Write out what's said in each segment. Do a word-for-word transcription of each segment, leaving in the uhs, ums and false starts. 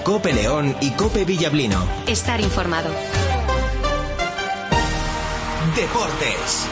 COPE León y COPE Villablino. Estar informado. Deportes.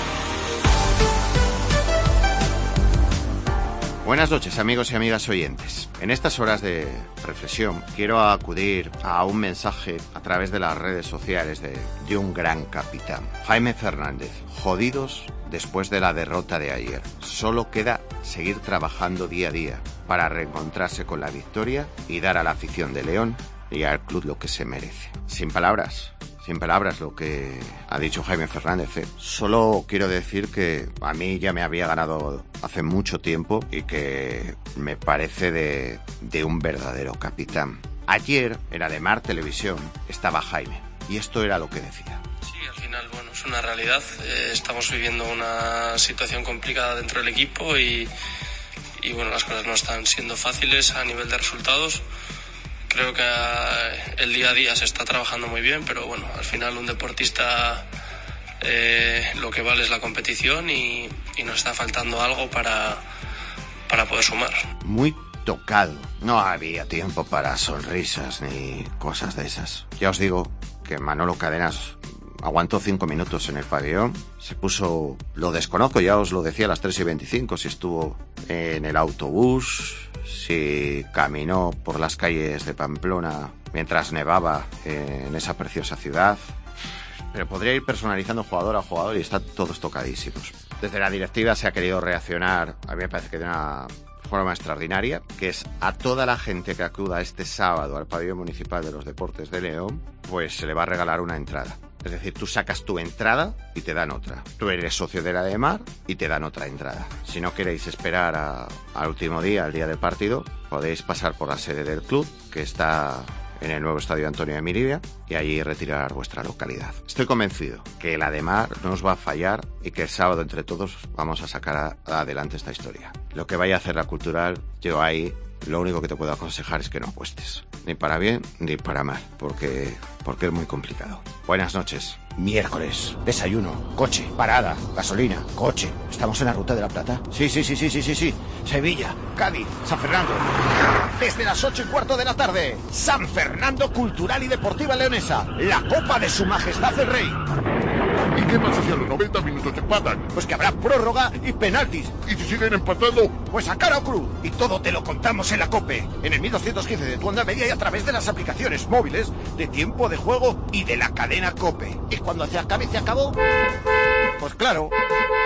Buenas noches, amigos y amigas oyentes. En estas horas de reflexión quiero acudir a un mensaje a través de las redes sociales de, de un gran capitán, Jaime Fernández. Jodidos después de la derrota de ayer. Solo queda seguir trabajando día a día para reencontrarse con la victoria y dar a la afición de León y al club lo que se merece. Sin palabras. Sin palabras lo que ha dicho Jaime Fernández. ¿eh? Solo quiero decir que a mí ya me había ganado hace mucho tiempo y que me parece de, de un verdadero capitán. Ayer en Ademar Televisión estaba Jaime y esto era lo que decía. Sí, al final, bueno, es una realidad. Eh, estamos viviendo una situación complicada dentro del equipo y, y bueno, las cosas no están siendo fáciles a nivel de resultados. Creo que el día a día se está trabajando muy bien, pero bueno, al final un deportista eh, lo que vale es la competición y, y nos está faltando algo para, para poder sumar. Muy tocado. No había tiempo para sonrisas ni cosas de esas. Ya os digo que Manolo Cadenas aguantó cinco minutos en el pabellón, se puso, lo desconozco, ya os lo decía a las tres y veinticinco, si estuvo en el autobús, si caminó por las calles de Pamplona mientras nevaba en esa preciosa ciudad, pero podría ir personalizando jugador a jugador y están todos tocadísimos. Desde la directiva se ha querido reaccionar, a mí me parece que de una forma extraordinaria, que es a toda la gente que acuda este sábado al pabellón municipal de los Deportes de León, pues se le va a regalar una entrada. Es decir, tú sacas tu entrada y te dan otra. Tú eres socio de la Ademar y te dan otra entrada. Si no queréis esperar a, al último día, al día del partido, podéis pasar por la sede del club, que está en el nuevo estadio Antonio de Miribia, y allí retirar vuestra localidad. Estoy convencido que la Ademar no os va a fallar y que el sábado entre todos vamos a sacar a, a adelante esta historia. Lo que vaya a hacer la Cultural, yo ahí lo único que te puedo aconsejar es que no apuestes. Ni para bien ni para mal, porque, porque es muy complicado. Buenas noches. Miércoles, desayuno, coche, parada, gasolina, coche. ¿Estamos en la Ruta de la Plata? Sí, sí, sí, sí, sí, sí, sí. Sevilla, Cádiz, San Fernando. Desde las ocho y cuarto de la tarde, San Fernando Cultural y Deportiva Leonesa, la Copa de Su Majestad el Rey. ¿Y qué pasa si a los noventa minutos empatan? Pues que habrá prórroga y penaltis. ¿Y si siguen empatando? Pues a cara o cruz. Y todo te lo contamos en la COPE, en el mil doscientos quince de tu onda media y a través de las aplicaciones móviles de Tiempo de Juego y de la cadena COPE. Y cuando se acabe, se acabó. Pues claro.